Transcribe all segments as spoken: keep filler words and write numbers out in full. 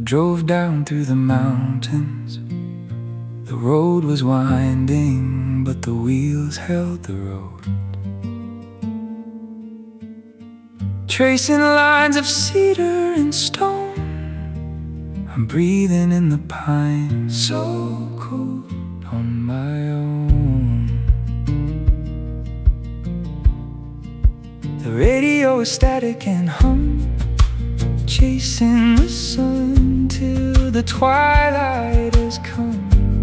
drove down through the mountains. The road was winding, but the wheels held the road, tracing lines of cedar and stone. I'm breathing in the pine, so cold on my own. The radio is static and hum, chasing the sun till the twilight has come.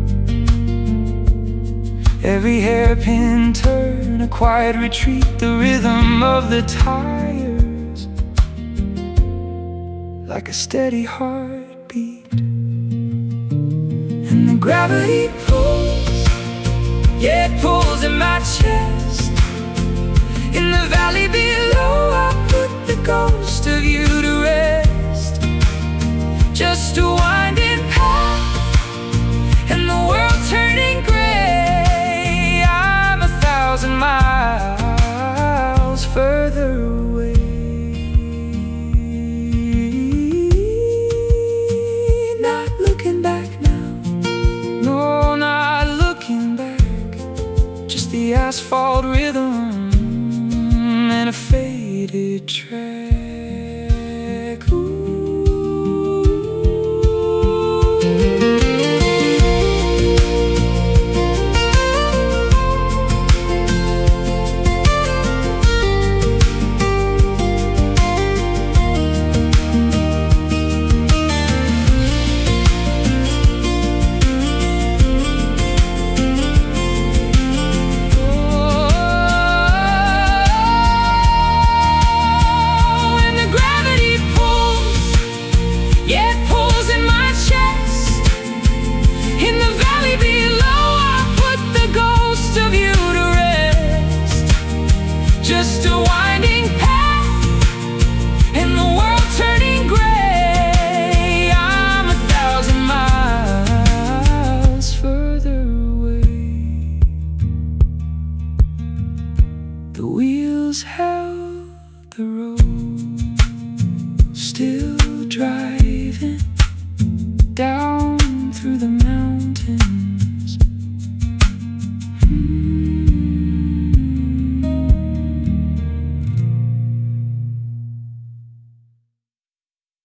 Every hairpin turn, a quiet retreat, the rhythm of the tires, like a steady heartbeat. And the gravity pulls, yeah, it pulls in my chest. In the valley below, I put the ghost of you to rest. Just a winding path, and the world turning gray. I'm a thousand miles further away. Not looking back now, no, not looking back. Just the asphalt rhythm and a faded track.